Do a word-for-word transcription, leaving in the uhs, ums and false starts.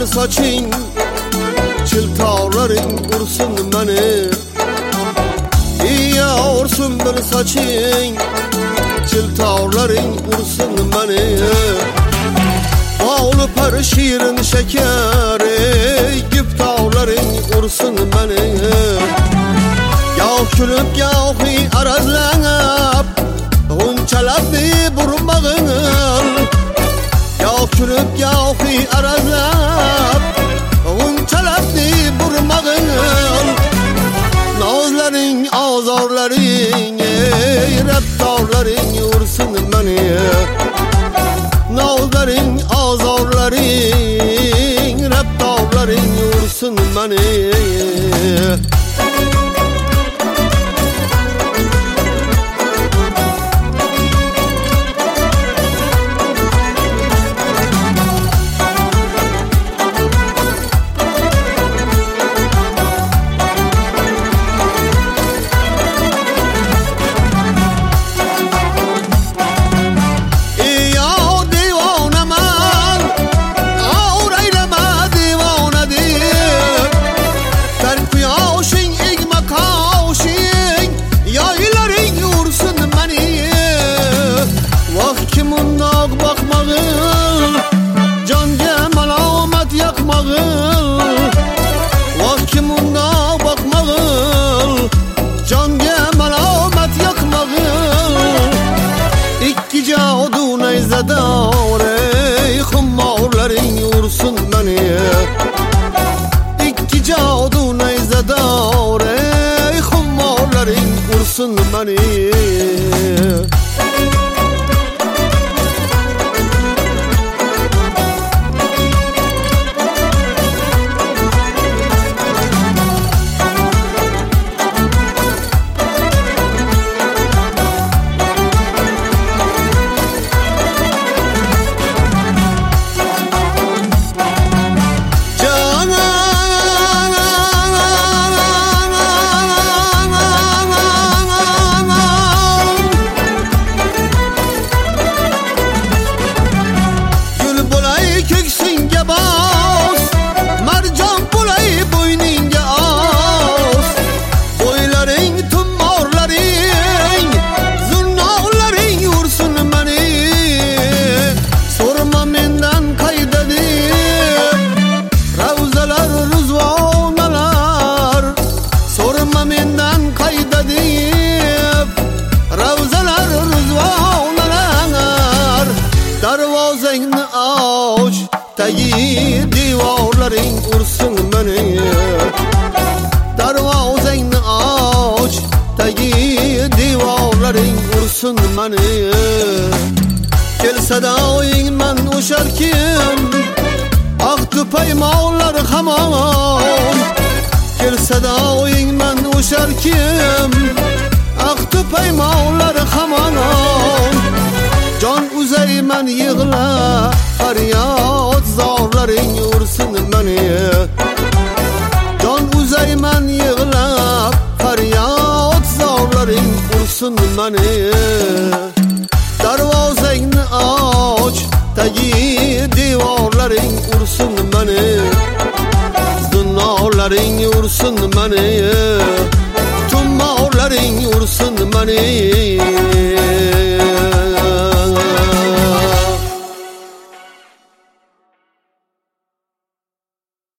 saçın, çıltavların vursun beni. Yağar sümbül saçın, çıltavların vursun beni. Bağlı per şiirin şekeri, güptavların vursun beni. Yağı külüp yağı arazlanıp, hunçaladı burmağın. Yağı külüp yağı arazlanıp, hunçaladı burmağın. Nazların azarların, reptarların vursun beni. Nazların azarların, reptarların vursun beni. Zadare khummarların vursun beni. İki cadu neyzadare khummarların vursun beni. Darvazeni aç, tayi divarların vursun beni. Darvazeni aç, tayi divarların vursun beni. Gelse dağın ben uçarken, aktı paymağlar hamam. Gelse dağın ben uçarken, aktı paymağlar hamam. Can uzayman yığla, feryat zarların vursun beni. Can uzayman yığla, feryat zarların vursun beni. Darvazeni aç, tayi divarların vursun beni. Zınarların vursun beni, tummarların vursun beni.